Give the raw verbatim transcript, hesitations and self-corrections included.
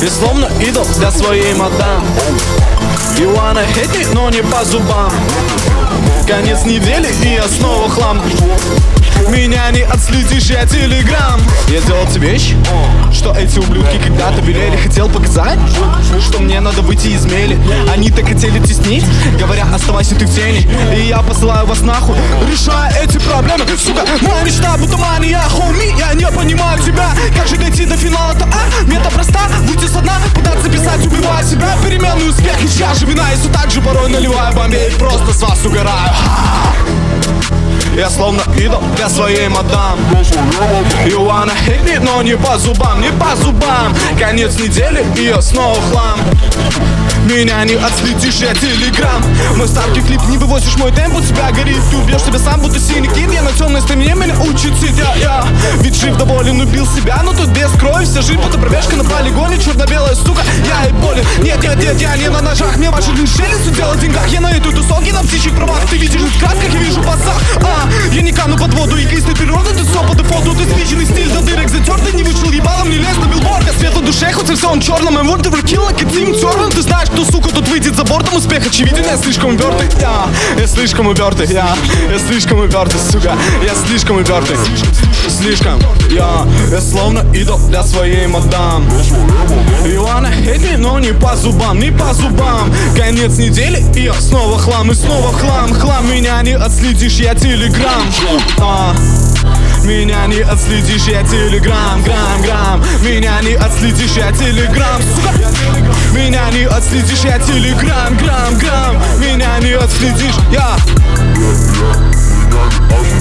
И словно идол для своей мадам. You wanna hit me, но не по зубам. Конец недели, и я снова хлам. Меня не отследишь, я телеграм. Я сделал тебе вещь, что эти ублюдки когда-то велели. Хотел показать, что мне надо выйти из мели. Они так хотели теснить, говоря, оставайся ты в тени. И я посылаю вас нахуй, решая эти проблемы. Сука, моя мечта будто мания, хоуми. Я не понимаю тебя, как же дойти до финала-то, а? Мета проста, выйти со дна, пытаться писать, убивая себя. Переменный успех, и чаша вина, и все так же порой наливаю бомбей. Просто с вас угораю. Я словно идол для своей мадам. You wanna hit me, но не по зубам, не по зубам. Конец недели, и я снова хлам. Меня не отследишь, я телеграм. Мой старкий клип, не вывозишь мой темп, у тебя горит. Ты убьешь себя сам, будто синий кит. Я на темной стороне, меня учит сидя я. Ведь жив доволен, убил себя, но тут без крови. Вся жизнь, будто пробежка на полигоне. Черно-белая сука, я и болен. Нет, нет, нет, я не на ножах. Мне ваши лишили, все дело в деньгах. Я на эту тусовке, на птичьих правах. Ты видишь в красках, я вижу в пассах. А, я не кану под воду, эгоисты природы. Ты все по дефолту, ты свеченный стиль до дырок затертый. Не вышел ебалом, не лез на билборд. Я светло душе, хоть и все он черным. I'm world overkill, like it's им терн. Ты знаешь, кто, сука, тут выйдет за бортом. Успех очевиден, я слишком упертый. Я, я слишком упертый, я, я слишком упертый, сука. Я слишком упертый, слишком. Я, я словно идол для своей мадам. You wanna hit me, но не по зубам, не по зубам. Конец недели, и я снова хлам, и снова хлам, хлам. Меня не отследишь, я телеграм. А. Меня не отследишь, я телеграм, грамм, грамм. Меня не отследишь, я телеграм, сука. Меня не отследишь, я телеграм, грамм, грамм. Меня не отследишь, я.